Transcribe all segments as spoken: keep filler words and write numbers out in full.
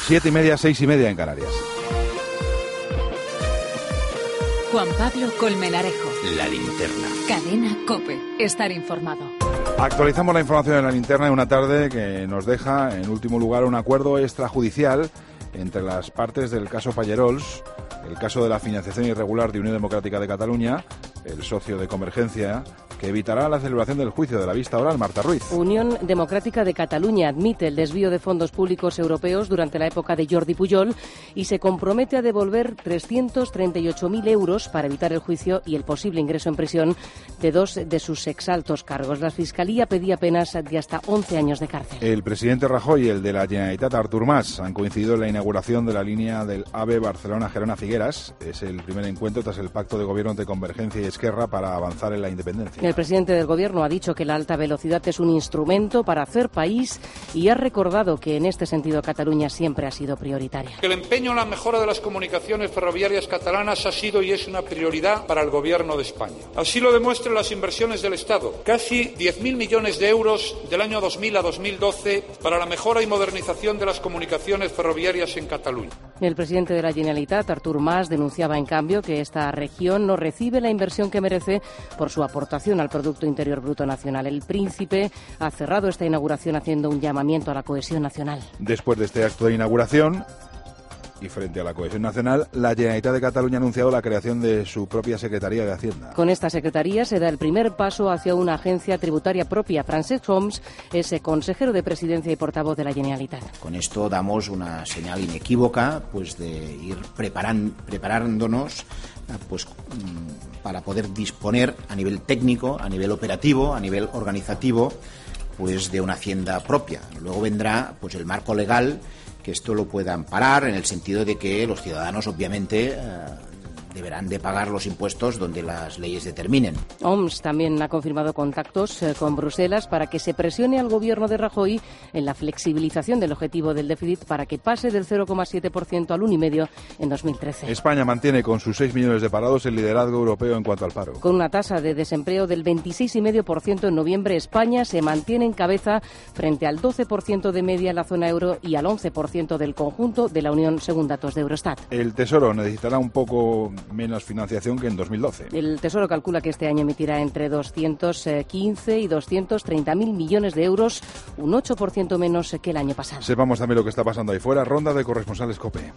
Siete y media, seis y media en Canarias. Juan Pablo Colmenarejo. La linterna. Cadena COPE. Estar informado. Actualizamos la información de la linterna en una tarde que nos deja, en último lugar, un acuerdo extrajudicial entre las partes del caso Pallerols, el caso de la financiación irregular de Unión Democrática de Cataluña, el socio de Convergencia, que evitará la celebración del juicio de la vista oral. Marta Ruiz. Unión Democrática de Cataluña admite el desvío de fondos públicos europeos durante la época de Jordi Pujol y se compromete a devolver trescientos treinta y ocho mil euros para evitar el juicio y el posible ingreso en prisión de dos de sus exaltos cargos. La Fiscalía pedía penas de hasta once años de cárcel. El presidente Rajoy y el de la Generalitat, Artur Mas, han coincidido en la inauguración de la línea del AVE Barcelona-Gerona-Figueras. Es el primer encuentro tras el pacto de gobierno entre Convergencia y Esquerra para avanzar en la independencia. El presidente del Gobierno ha dicho que la alta velocidad es un instrumento para hacer país y ha recordado que en este sentido Cataluña siempre ha sido prioritaria. El empeño en la mejora de las comunicaciones ferroviarias catalanas ha sido y es una prioridad para el Gobierno de España. Así lo demuestran las inversiones del Estado. Casi diez mil millones de euros del año dos mil a dos mil doce para la mejora y modernización de las comunicaciones ferroviarias en Cataluña. El presidente de la Generalitat, Artur Mas, denunciaba en cambio que esta región no recibe la inversión que merece por su aportación al Producto Interior Bruto Nacional. El príncipe ha cerrado esta inauguración haciendo un llamamiento a la cohesión nacional. Después de este acto de inauguración y frente a la cohesión nacional, la Generalitat de Cataluña ha anunciado la creación de su propia Secretaría de Hacienda. Con esta secretaría se da el primer paso hacia una agencia tributaria propia. Francesc Homs es consejero de Presidencia y portavoz de la Generalitat. Con esto damos una señal inequívoca pues de ir preparan, preparándonos pues para poder disponer a nivel técnico, a nivel operativo, a nivel organizativo, pues de una hacienda propia. Luego vendrá pues el marco legal que esto lo pueda amparar en el sentido de que los ciudadanos obviamente eh, deberán de pagar los impuestos donde las leyes determinen. O M S también ha confirmado contactos eh, con Bruselas para que se presione al gobierno de Rajoy en la flexibilización del objetivo del déficit para que pase del cero coma siete por ciento al uno coma cinco por ciento en dos mil trece. España mantiene con sus seis millones de parados el liderazgo europeo en cuanto al paro. Con una tasa de desempleo del veintiséis coma cinco por ciento en noviembre, España se mantiene en cabeza frente al doce por ciento de media en la zona euro y al once por ciento del conjunto de la Unión, según datos de Eurostat. El Tesoro necesitará un poco menos financiación que en dos mil doce. El Tesoro calcula que este año emitirá entre doscientos quince y doscientos treinta mil millones de euros, un ocho por ciento menos que el año pasado. Sepamos también lo que está pasando ahí fuera. Ronda de corresponsales COPE.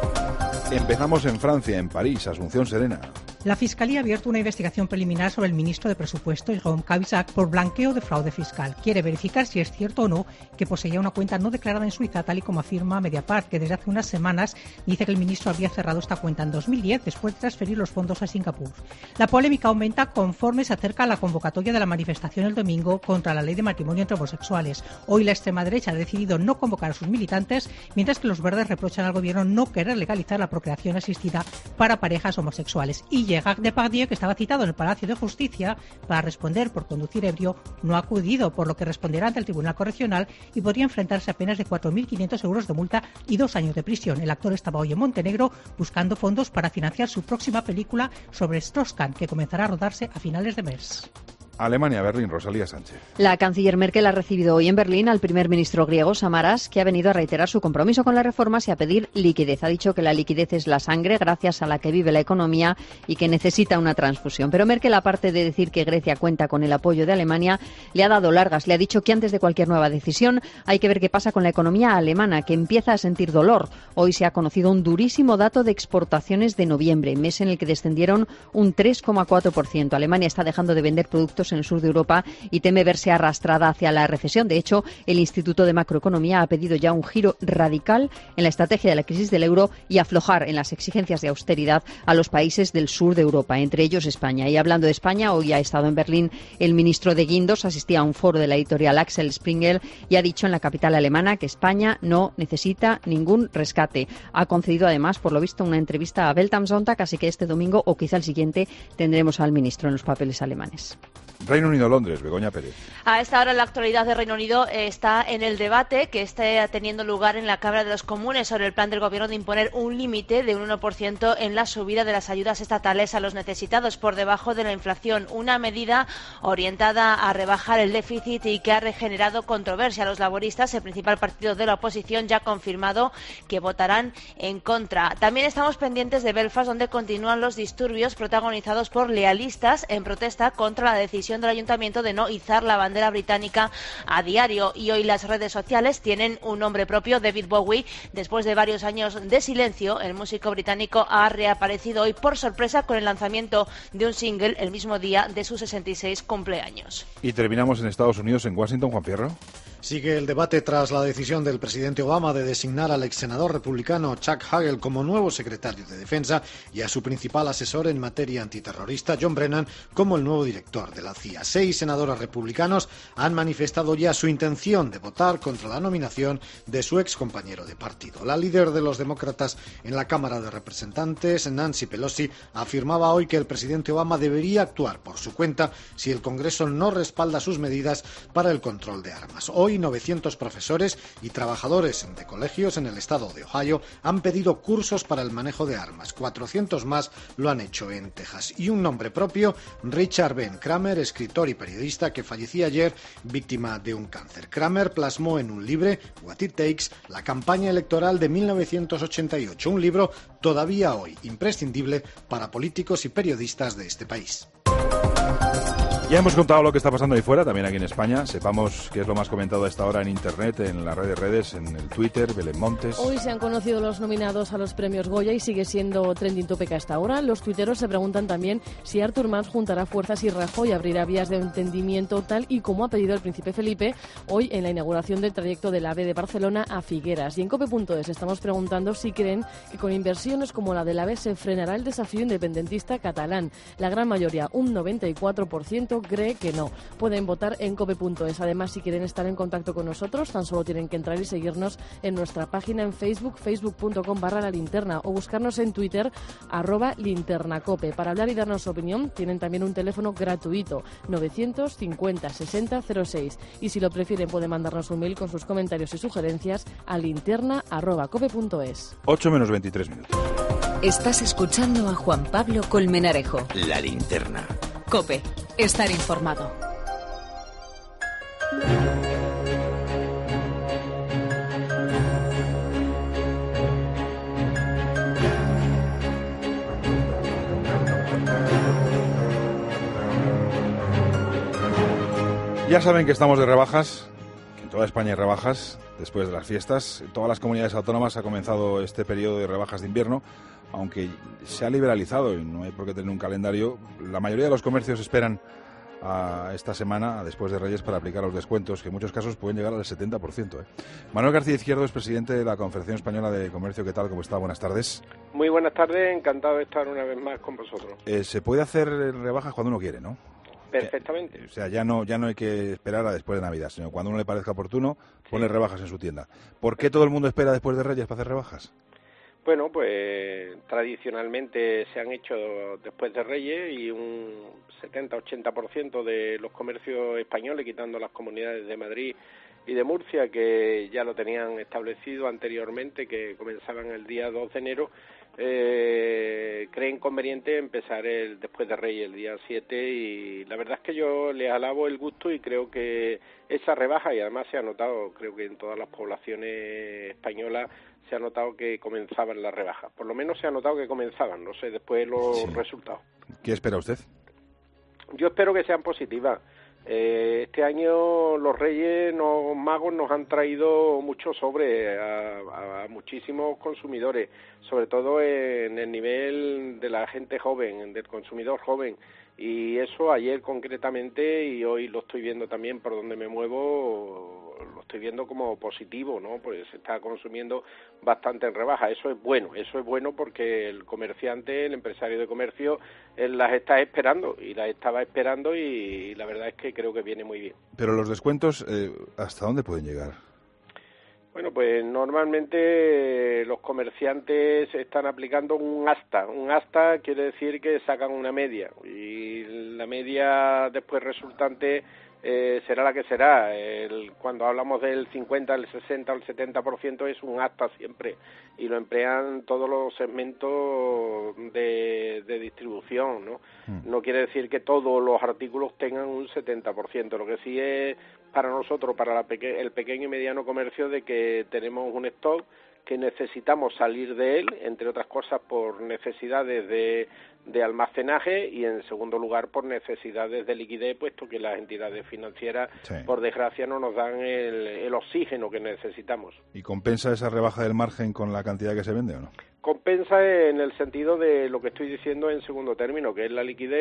Empezamos en Francia, en París, Asunción Serena. La Fiscalía ha abierto una investigación preliminar sobre el ministro de Presupuestos, Jérôme Cahuzac, por blanqueo de fraude fiscal. Quiere verificar si es cierto o no que poseía una cuenta no declarada en Suiza, tal y como afirma Mediapart, que desde hace unas semanas dice que el ministro había cerrado esta cuenta en dos mil diez después de transferir los fondos a Singapur. La polémica aumenta conforme se acerca a la convocatoria de la manifestación el domingo contra la ley de matrimonio entre homosexuales. Hoy la extrema derecha ha decidido no convocar a sus militantes, mientras que los verdes reprochan al gobierno no querer legalizar la procreación asistida para parejas homosexuales. Y Gerard Depardieu, que estaba citado en el Palacio de Justicia para responder por conducir ebrio, no ha acudido, por lo que responderá ante el Tribunal Correccional y podría enfrentarse a penas de cuatro mil quinientos euros de multa y dos años de prisión. El actor estaba hoy en Montenegro buscando fondos para financiar su próxima película sobre Strauss-Kahn, que comenzará a rodarse a finales de mes. Alemania, Berlín, Rosalía Sánchez. La canciller Merkel ha recibido hoy en Berlín al primer ministro griego Samaras, que ha venido a reiterar su compromiso con las reformas y a pedir liquidez. Ha dicho que la liquidez es la sangre gracias a la que vive la economía y que necesita una transfusión. Pero Merkel, aparte de decir que Grecia cuenta con el apoyo de Alemania, le ha dado largas. Le ha dicho que antes de cualquier nueva decisión hay que ver qué pasa con la economía alemana, que empieza a sentir dolor. Hoy se ha conocido un durísimo dato de exportaciones de noviembre, mes en el que descendieron un tres coma cuatro por ciento. Alemania está dejando de vender productos en el sur de Europa y teme verse arrastrada hacia la recesión. De hecho, el Instituto de Macroeconomía ha pedido ya un giro radical en la estrategia de la crisis del euro y aflojar en las exigencias de austeridad a los países del sur de Europa, entre ellos España. Y hablando de España, hoy ha estado en Berlín el ministro de Guindos, asistía a un foro de la editorial Axel Springer y ha dicho en la capital alemana que España no necesita ningún rescate. Ha concedido además, por lo visto, una entrevista a Welt am Sonntag, así que este domingo o quizá el siguiente tendremos al ministro en los papeles alemanes. Reino Unido, Londres, Begoña Pérez. A esta hora la actualidad de Reino Unido está en el debate que está teniendo lugar en la Cámara de los Comunes sobre el plan del Gobierno de imponer un límite de un uno por ciento en la subida de las ayudas estatales a los necesitados por debajo de la inflación, una medida orientada a rebajar el déficit y que ha regenerado controversia. Los laboristas, el principal partido de la oposición, ya ha confirmado que votarán en contra. También estamos pendientes de Belfast, donde continúan los disturbios protagonizados por lealistas en protesta contra la decisión del ayuntamiento de no izar la bandera británica a diario. Y hoy las redes sociales tienen un nombre propio, David Bowie. Después de varios años de silencio, el músico británico ha reaparecido hoy por sorpresa con el lanzamiento de un single el mismo día de su sesenta y seis cumpleaños. Y terminamos en Estados Unidos, en Washington, Juan Fierro. Sigue el debate tras la decisión del presidente Obama de designar al ex senador republicano Chuck Hagel como nuevo secretario de Defensa y a su principal asesor en materia antiterrorista, John Brennan, como el nuevo director de la C I A. Seis senadores republicanos han manifestado ya su intención de votar contra la nominación de su ex compañero de partido. La líder de los demócratas en la Cámara de Representantes, Nancy Pelosi, afirmaba hoy que el presidente Obama debería actuar por su cuenta si el Congreso no respalda sus medidas para el control de armas. Hoy novecientos profesores y trabajadores de colegios en el estado de Ohio han pedido cursos para el manejo de armas. cuatrocientos más lo han hecho en Texas. Y un nombre propio, Richard Ben Kramer, escritor y periodista que fallecía ayer víctima de un cáncer. Kramer plasmó en un libro, What It Takes, la campaña electoral de mil novecientos ochenta y ocho, un libro todavía hoy imprescindible para políticos y periodistas de este país. Ya hemos contado lo que está pasando ahí fuera, también aquí en España. Sepamos qué es lo más comentado a esta hora en Internet, en las redes redes, en el Twitter, Belén Montes. Hoy se han conocido los nominados a los premios Goya y sigue siendo trending topic a esta hora. Los tuiteros se preguntan también si Artur Mas juntará fuerzas y Rajoy abrirá vías de entendimiento tal y como ha pedido el príncipe Felipe hoy en la inauguración del trayecto del AVE de Barcelona a Figueras. Y en cope punto es estamos preguntando si creen que con inversiones como la del AVE se frenará el desafío independentista catalán. La gran mayoría, un noventa y cuatro por ciento, cree que no. Pueden votar en cope punto es. Además, si quieren estar en contacto con nosotros, tan solo tienen que entrar y seguirnos en nuestra página en Facebook, facebook punto com barra la linterna, o buscarnos en Twitter, arroba linternacope. Para hablar y darnos su opinión, tienen también un teléfono gratuito, novecientos cincuenta sesenta cero seis. Y si lo prefieren, pueden mandarnos un mail con sus comentarios y sugerencias a linterna arroba cope punto es. ocho menos veintitrés minutos. Estás escuchando a Juan Pablo Colmenarejo. La linterna. COPE. Estar informado. Ya saben que estamos de rebajas, que en toda España hay rebajas después de las fiestas. En todas las comunidades autónomas ha comenzado este periodo de rebajas de invierno, aunque se ha liberalizado y no hay por qué tener un calendario. La mayoría de los comercios esperan a esta semana, después de Reyes, para aplicar los descuentos, que en muchos casos pueden llegar al setenta por ciento. ¿eh? Manuel García Izquierdo es presidente de la Confederación Española de Comercio. ¿Qué tal? ¿Cómo está? Buenas tardes. Muy buenas tardes, encantado de estar una vez más con vosotros. Eh, se puede hacer rebajas cuando uno quiere, ¿no? Perfectamente. Eh, o sea, ya no ya no hay que esperar a después de Navidad, sino cuando uno le parezca oportuno, pone sí. rebajas en su tienda. ¿Por qué todo el mundo espera después de Reyes para hacer rebajas? Bueno, pues tradicionalmente se han hecho después de Reyes y un setenta a ochenta por ciento de los comercios españoles, quitando las comunidades de Madrid y de Murcia, que ya lo tenían establecido anteriormente, que comenzaban el día dos de enero, eh, creen conveniente empezar el después de Reyes, el día siete, y la verdad es que yo les alabo el gusto y creo que esa rebaja, y además se ha notado, creo que en todas las poblaciones españolas, se ha notado que comenzaban las rebajas. Por lo menos se ha notado que comenzaban, no sé, después los sí. resultados. ¿Qué espera usted? Yo espero que sean positivas. Eh, este año los Reyes los Magos nos han traído mucho sobre a, a, a muchísimos consumidores, sobre todo en el nivel de la gente joven, del consumidor joven. Y eso ayer concretamente, y hoy lo estoy viendo también por donde me muevo, lo estoy viendo como positivo, ¿no? Pues se está consumiendo bastante en rebaja. Eso es bueno, eso es bueno porque el comerciante, el empresario de comercio, él las está esperando y las estaba esperando y la verdad es que creo que viene muy bien. Pero los descuentos, eh, ¿hasta dónde pueden llegar? Bueno, pues normalmente los comerciantes están aplicando un asta. Un asta quiere decir que sacan una media y la media después resultante eh, será la que será. El, cuando hablamos del cincuenta, el sesenta o el setenta por ciento es un asta siempre y lo emplean todos los segmentos de, de distribución, ¿no? Mm. No quiere decir que todos los artículos tengan un setenta por ciento. Lo que sí es para nosotros, para la peque- el pequeño y mediano comercio, de que tenemos un stock que necesitamos salir de él, entre otras cosas por necesidades de, de almacenaje y en segundo lugar por necesidades de liquidez, puesto que las entidades financieras, sí, por desgracia, no nos dan el, el oxígeno que necesitamos. ¿Y compensa esa rebaja del margen con la cantidad que se vende o no? Compensa en el sentido de lo que estoy diciendo en segundo término, que es la liquidez,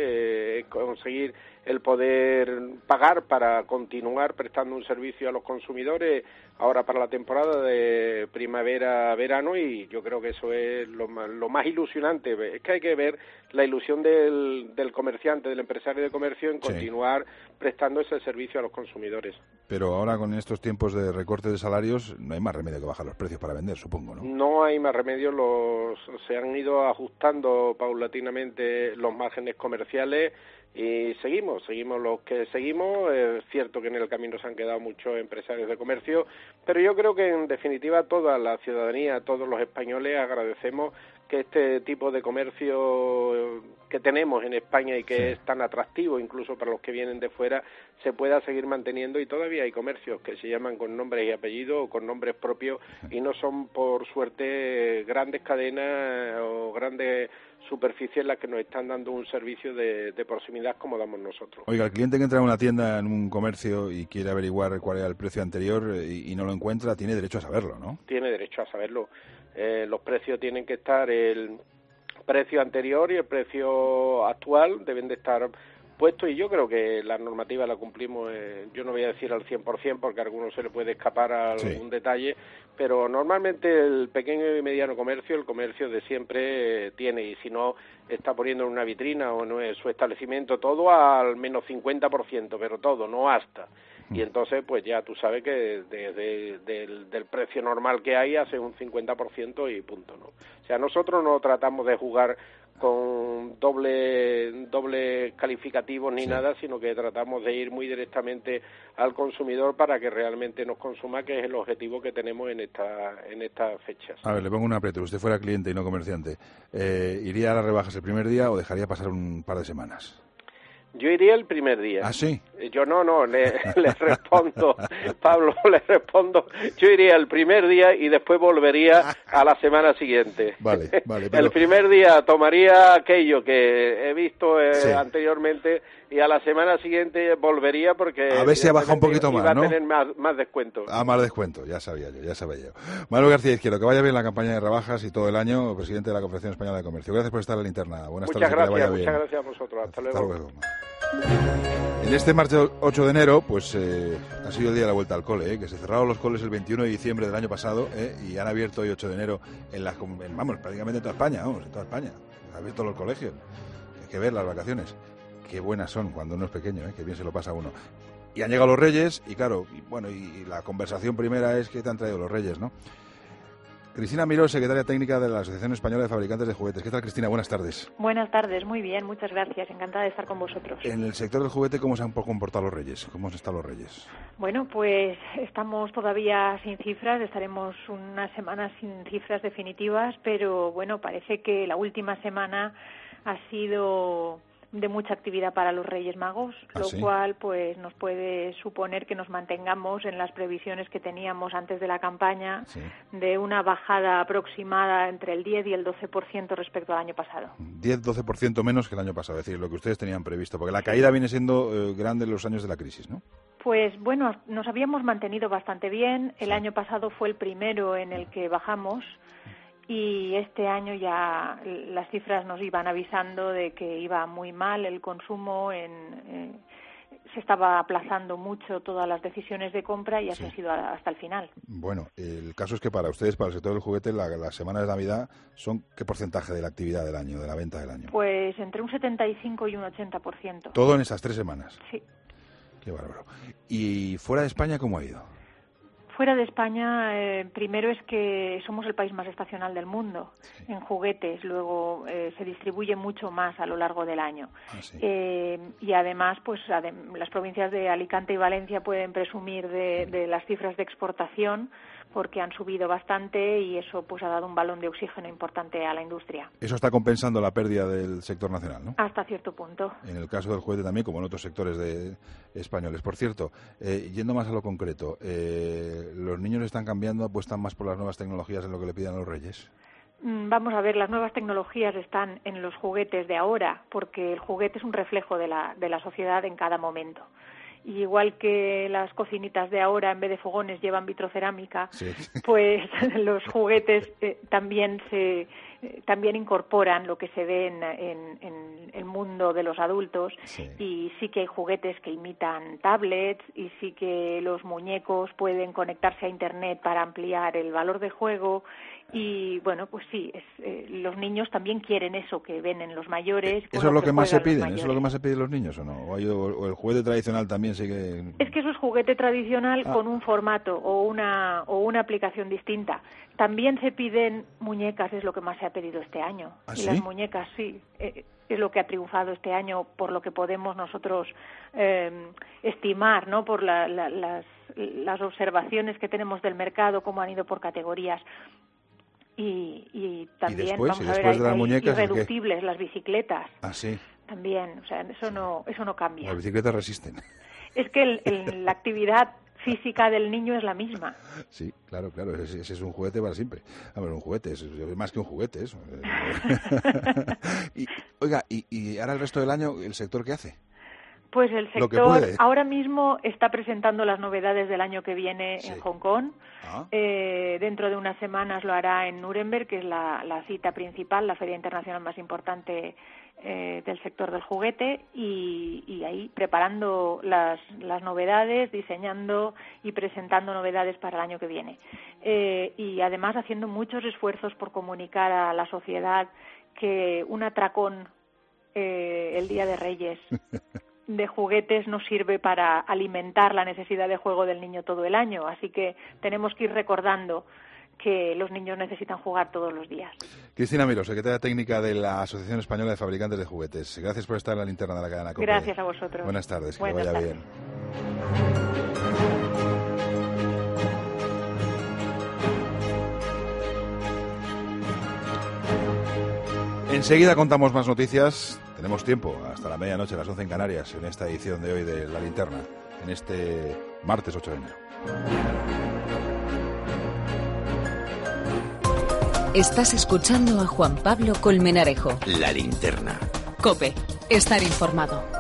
eh, conseguir el poder pagar para continuar prestando un servicio a los consumidores ahora para la temporada de primavera-verano, y yo creo que eso es lo más, lo más ilusionante. Es que hay que ver la ilusión del, del comerciante, del empresario de comercio en continuar, sí, prestando ese servicio a los consumidores. Pero ahora con estos tiempos de recorte de salarios no hay más remedio que bajar los precios para vender, supongo, ¿no? No hay más remedio, los, se han ido ajustando paulatinamente los márgenes comerciales y seguimos, seguimos los que seguimos. Es cierto que en el camino se han quedado muchos empresarios de comercio, pero yo creo que en definitiva toda la ciudadanía, todos los españoles agradecemos que este tipo de comercio que tenemos en España y que sí, es tan atractivo incluso para los que vienen de fuera, se pueda seguir manteniendo, y todavía hay comercios que se llaman con nombres y apellidos o con nombres propios y no son por suerte grandes cadenas o grandes superficies las que nos están dando un servicio de, de proximidad como damos nosotros. Oiga, el cliente que entra en una tienda, en un comercio y quiere averiguar cuál era el precio anterior y, y no lo encuentra, tiene derecho a saberlo, ¿no? Tiene derecho a saberlo. Eh, los precios tienen que estar, el precio anterior y el precio actual deben de estar puestos, y yo creo que la normativa la cumplimos, eh, yo no voy a decir al cien por ciento porque a algunos se le puede escapar algún sí, detalle, pero normalmente el pequeño y mediano comercio, el comercio de siempre eh, tiene, y si no está poniendo en una vitrina o en su establecimiento todo al menos cincuenta por ciento, pero todo, no hasta. Y entonces, pues ya tú sabes que desde de, de, del, del precio normal que hay hace un cincuenta por ciento y punto, ¿no? O sea, nosotros no tratamos de jugar con doble doble calificativos ni sí, nada, sino que tratamos de ir muy directamente al consumidor para que realmente nos consuma, que es el objetivo que tenemos en esta en estas fechas. A ver, le pongo un aprieto. Usted fuera cliente y no comerciante, eh, ¿iría a las rebajas el primer día o dejaría pasar un par de semanas? Yo iría el primer día. ¿Ah, sí? Yo no, no, le, le respondo, Pablo, le respondo, yo iría el primer día y después volvería a la semana siguiente. Vale, vale. Pero... El primer día tomaría aquello que he visto eh, sí, anteriormente, y a la semana siguiente volvería porque... A ver si ha bajado un poquito más, ¿no? Iba a tener más, más descuento. Ah, más descuento, ya sabía yo, ya sabía yo. Manuel García Izquierdo, que vaya bien la campaña de rebajas y todo el año, presidente de la Confederación Española de Comercio. Gracias por estar en la linterna. Buenas muchas tardes. Gracias, que vaya muchas bien. gracias a vosotros. Hasta luego. Hasta luego. En este martes ocho de enero, pues eh, ha sido el día de la vuelta al cole, eh, que se cerraron los coles el veintiuno de diciembre del año pasado, eh, y han abierto hoy ocho de enero en las, en, vamos, prácticamente en toda España, vamos, en toda España. Han abierto los colegios. Hay que ver las vacaciones. Qué buenas son cuando uno es pequeño, eh, qué bien se lo pasa a uno. Y han llegado los Reyes, y claro, y, bueno, y, y la conversación primera es ¿qué te han traído los Reyes, no? Cristina Miró, secretaria técnica de la Asociación Española de Fabricantes de Juguetes. ¿Qué tal, Cristina? Buenas tardes. Buenas tardes, muy bien, muchas gracias. Encantada de estar con vosotros. En el sector del juguete, ¿cómo se han comportado los Reyes? ¿Cómo han estado los Reyes? Bueno, pues estamos todavía sin cifras, estaremos unas semanas sin cifras definitivas, pero bueno, parece que la última semana ha sido de mucha actividad para los Reyes Magos, ¿Ah, lo sí? cual pues nos puede suponer que nos mantengamos en las previsiones que teníamos antes de la campaña, sí, de una bajada aproximada entre el diez y el doce por ciento respecto al año pasado. diez doce por ciento menos que el año pasado, es decir, lo que ustedes tenían previsto, porque la caída viene siendo eh, grande en los años de la crisis, ¿no? Pues bueno, nos habíamos mantenido bastante bien. El sí, año pasado fue el primero en el que bajamos. Y este año ya las cifras nos iban avisando de que iba muy mal el consumo, en, eh, se estaba aplazando mucho todas las decisiones de compra y así sí, ha sido hasta el final. Bueno, el caso es que para ustedes, para el sector del juguete, la, las semanas de Navidad son ¿qué porcentaje de la actividad del año, de la venta del año? Pues entre un setenta y cinco y un ochenta por ciento. ¿Todo en esas tres semanas? Sí. Qué bárbaro. ¿Y fuera de España cómo ha ido? Fuera de España, eh, primero es que somos el país más estacional del mundo sí. en juguetes, luego eh, se distribuye mucho más a lo largo del año. Ah, sí. eh, y además, pues adem- las provincias de Alicante y Valencia pueden presumir de, de las cifras de exportación porque han subido bastante y eso pues ha dado un balón de oxígeno importante a la industria. Eso está compensando la pérdida del sector nacional, ¿no? Hasta cierto punto. En el caso del juguete también, como en otros sectores de españoles. Por cierto, eh, yendo más a lo concreto, eh, ¿los niños están cambiando, apuestan más por las nuevas tecnologías en lo que le piden a los reyes? Vamos a ver, las nuevas tecnologías están en los juguetes de ahora, porque el juguete es un reflejo de la, de la sociedad en cada momento. Y igual que las cocinitas de ahora en vez de fogones llevan vitrocerámica, sí. pues los juguetes eh, también se eh, también incorporan lo que se ve en, en, en el mundo de los adultos sí. y sí que hay juguetes que imitan tablets y sí que los muñecos pueden conectarse a internet para ampliar el valor de juego. Y bueno, pues sí, es, eh, los niños también quieren eso que ven en los mayores. ¿Eso es lo que, que más se piden? ¿Eso es lo que más se piden los niños o no? ¿O, hay, o el juguete tradicional también sigue...? Es que eso es juguete tradicional ah. con un formato o una o una aplicación distinta. También se piden muñecas, es lo que más se ha pedido este año. ¿Ah, y sí? las muñecas, sí, eh, es lo que ha triunfado este año por lo que podemos nosotros eh, estimar, ¿no? Por la, la, las, las observaciones que tenemos del mercado, cómo han ido por categorías. Y, y también, ¿Y después, vamos ¿y a ver, después hay, de las muñecas, irreductibles, las bicicletas. Ah, sí. También, o sea, eso no eso no cambia. Las bicicletas resisten. Es que el, el, la actividad física del niño es la misma. Sí, claro, claro, ese, ese es un juguete para siempre. A ver, un juguete, es, es más que un juguete eso. y, oiga, y, y ahora el resto del año, ¿el sector qué hace? Pues el sector ahora mismo está presentando las novedades del año que viene sí. en Hong Kong. Ah. Eh, dentro de unas semanas lo hará en Nuremberg, que es la, la cita principal, la feria internacional más importante eh, del sector del juguete, y, y ahí preparando las, las novedades, diseñando y presentando novedades para el año que viene. Eh, y además haciendo muchos esfuerzos por comunicar a la sociedad que un atracón eh, el Día de Reyes de juguetes no sirve para alimentar la necesidad de juego del niño todo el año, así que tenemos que ir recordando que los niños necesitan jugar todos los días. Cristina Miró, secretaria técnica de la Asociación Española de Fabricantes de Juguetes. Gracias por estar en la linterna de la cadena COPE. Gracias a vosotros. Buenas tardes, que Buenas vaya tardes. bien. Enseguida contamos más noticias. Tenemos tiempo hasta la medianoche, las once en Canarias, en esta edición de hoy de La Linterna, en este martes ocho de enero. Estás escuchando a Juan Pablo Colmenarejo. La Linterna. COPE. Estar informado.